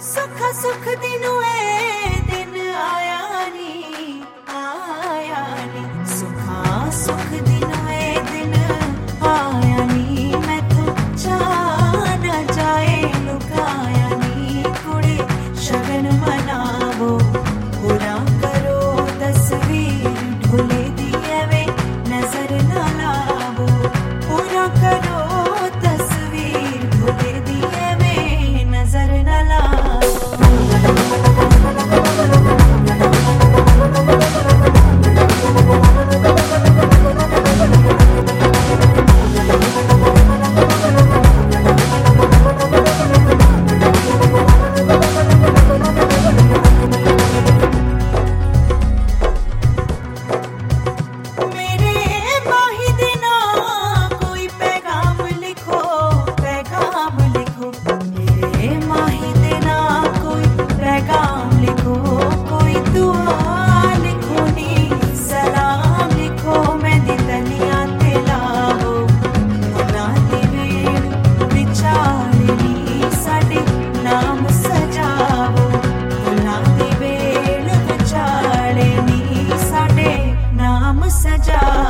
सुखा सुख दिनू ए दिन आया नी सुखा सुख दिनू ए दिन आया नी मैं तो जाना जाए लुकाया नी कुड़ी शगन मनावो पूरा करो तस्वीर ढोले दिए वे नजर न लावो पूरा करो तस्वीर ढोले दिए वे नजर न लावो सजा